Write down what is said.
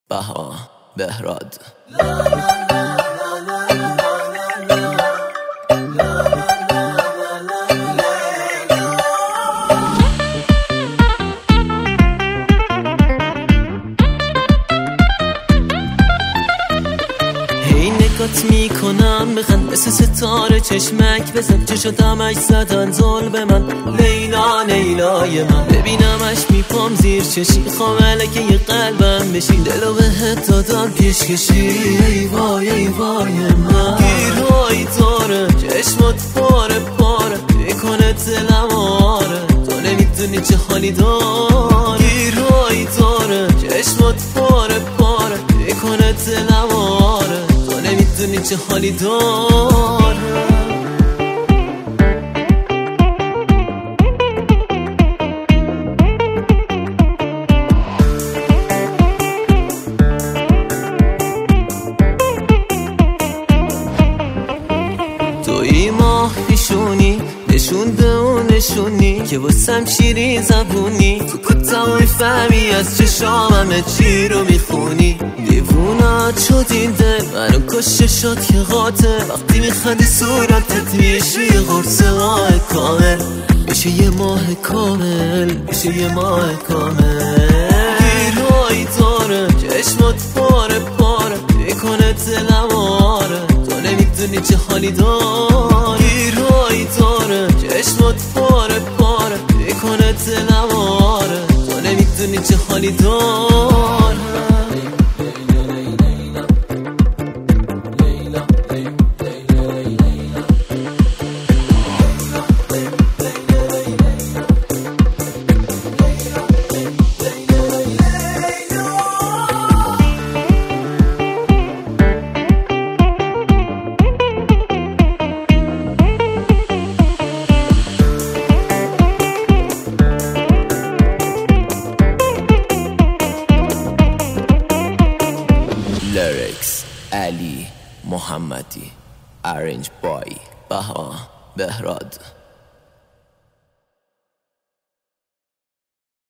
بها بهراد. نگات میکنم بخند مثل ستاره چشمک بزن چه شدمش زدن زل به من لیلا لیلای من ببینمش میپام زیر چشی خامله که یه قلبم بشین دلو بهت دادم پیش کشی ای وای ای وای من گیرهایی داره چشمات پاره پاره میکنه دلم آره تو نمیدونی چه حالی داره گیرهایی داره چشمات پاره پاره میکنه دلم آره نمیدونی چه حالی داره توی ماه پیشونی نشونده و نشونی که واسم شیرین زبونی تو کتمای فهمی از چشامم چی رو میخونی دیوونات شد این دل منو کشه شد که قاتل وقتی میخندی صورتت میشه یه قرص ماه کامل میشه یه ماه کامل میشه یه ماه کامل گیرهایی داره چشمات پاره پاره میکنه دلم آره تو نمیدونی چه حالی داره گیرهایی داره چشمات پاره پاره میکنه دلم آره تو نمیدونی چه حالی داره Lyrics علی محمدی Arrange by بها بهراد.